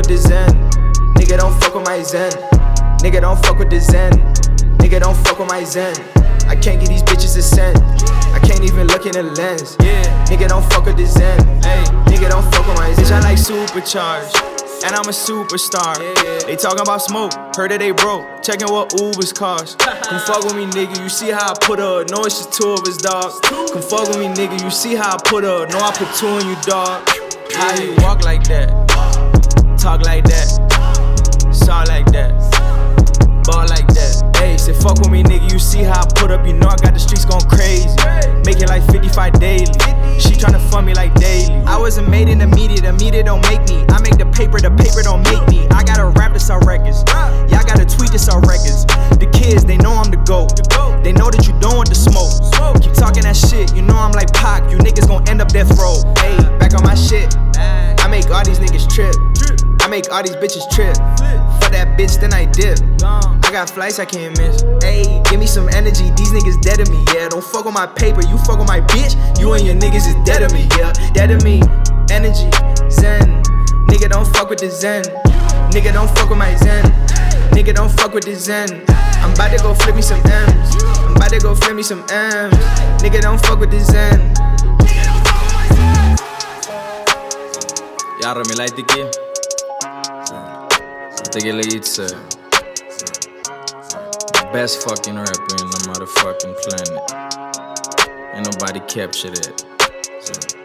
with the Zen. Nigga, don't fuck with my Zen. Nigga, don't fuck with the Zen. Nigga, don't fuck with my Zen. I can't get these bitches a cent. I can't even look in the lens. Yeah, nigga, don't fuck with the Zen. Hey, nigga, don't fuck with my Zen. Bitch, I like supercharged, and I'm a superstar. They talking about smoke, heard that they broke. Checking what Ubers cost. Come fuck with me, nigga, you see how I put up. No, it's just 2 of us, dog. Come fuck with me, nigga, you see how I put up. No, I put 2 in you, dog. How you walk like that, talk like that, saw like that, ball like that. Hey, say fuck with me, nigga, you see how I put up. You know I got the streets going crazy. Make it like 55 daily. She tryna fund me like daily. I wasn't made in the media don't make me. I make the paper don't make me. I gotta rap to sell records. Y'all gotta tweet to sell records. The kids, they know I'm the GOAT. They know that you don't want the smoke. Keep talking that shit, you know I'm like Pac. You niggas gon' end up death row. Hey, back on my shit. I make all these niggas trip. I make all these bitches trip. For that bitch, then I dip. I got flights I can't miss. Ayy, give me some energy, these niggas dead to me, yeah. Don't fuck with my paper, you fuck with my bitch. You and your niggas is dead to me, yeah. Dead to me, energy, Zen. Nigga, don't fuck with the Zen. Nigga, don't fuck with my Zen. Nigga, don't fuck with the Zen. I'm about to go flip me some M's. I'm about to go flip me some M's. Nigga, don't fuck with the Zen. Yarım ilerideki Tegelitse best fucking rapper in the motherfucking planet. Ain't nobody captured it.